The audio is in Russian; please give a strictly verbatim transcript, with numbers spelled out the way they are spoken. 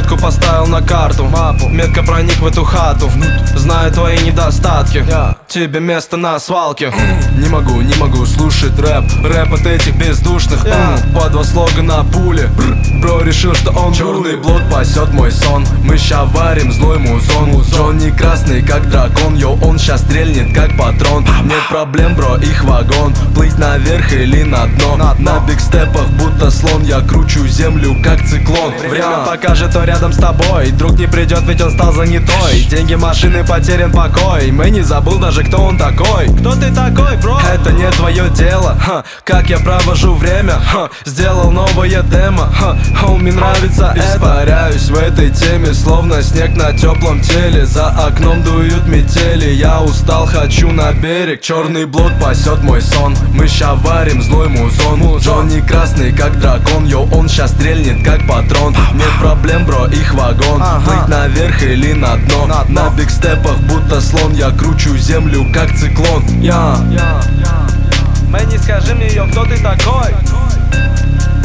Метку поставил на карту, мапу. Метко проник в эту хату. Знаю твои недостатки, тебе место на свалке. Не могу, не могу слушать рэп. Рэп от этих бездушных. По два слога на пуле. Бро решил, что он черный блок пасет мой сон. Мы ща варим злой музон. Джонни красный как дракон. Йоу, он ща стрельнет как патрон. Нет проблем, бро, их вагон. Плыть наверх или на дно. На бигстепах будто слон. Я кручу землю как циклон. Время покажет, кто рядом с тобой. Друг не придет, ведь он стал занятой. Деньги, машины, потерян покой. Мы не забыл даже, кто он такой. Кто ты такой, бро? Это не твое дело. Ха, как я провожу время. Ха, сделал новое демо. Ха, мне нравится это. Испаряюсь в этой теме, словно снег на теплом теле. За окном дуют метели. Я устал, хочу на берег. Черный блок пасет мой сон. Мы ща варим злой музон. Джонни красный как дракон. Йоу, он ща стрельнет как патрон. Нет проблем, бро, их вагон. Плыть наверх или на дно. На бигстепах будто слон. Я кручу землю как циклон. Я Мэнни, скажи мне, йо, кто ты такой?